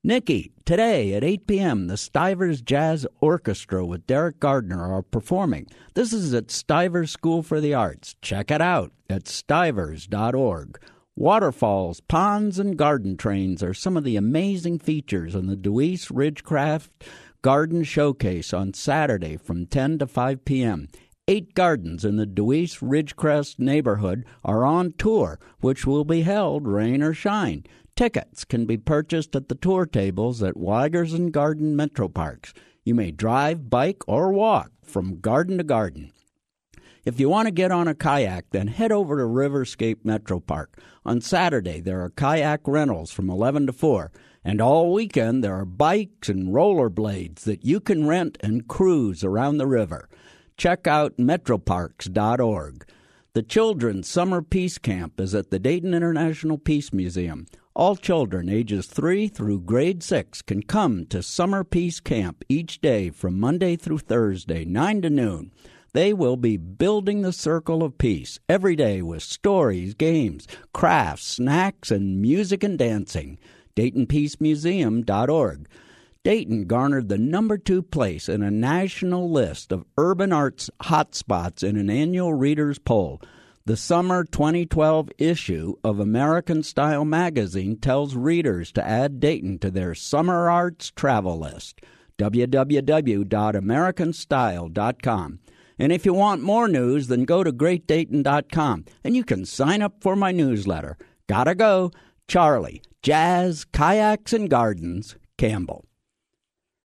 Nikki, today at 8 p.m., the Stivers Jazz Orchestra with Derek Gardner are performing. This is at Stivers School for the Arts. Check it out at stivers.org. Waterfalls, ponds, and garden trains are some of the amazing features in the Deweese Ridgecraft Garden Showcase on Saturday from 10 to 5 p.m. 8 gardens in the Deweese Ridgecrest neighborhood are on tour, which will be held rain or shine. Tickets can be purchased at the tour tables at Weigers and Garden Metro Parks. You may drive, bike, or walk from garden to garden. If you want to get on a kayak, then head over to Riverscape Metro Park. On Saturday, there are kayak rentals from 11 to 4, and all weekend there are bikes and rollerblades that you can rent and cruise around the river. Check out metroparks.org. The Children's Summer Peace Camp is at the Dayton International Peace Museum. All children ages 3 through grade 6 can come to Summer Peace Camp each day from Monday through Thursday, 9 to noon. They will be building the circle of peace every day with stories, games, crafts, snacks, and music and dancing. DaytonPeaceMuseum.org. Dayton garnered the number 2 place in a national list of urban arts hotspots in an annual readers' poll. The summer 2012 issue of American Style magazine tells readers to add Dayton to their summer arts travel list. www.americanstyle.com. And if you want more news, then go to greatdayton.com and you can sign up for my newsletter. Gotta go. Charlie, Jazz, Kayaks, and Gardens, Campbell.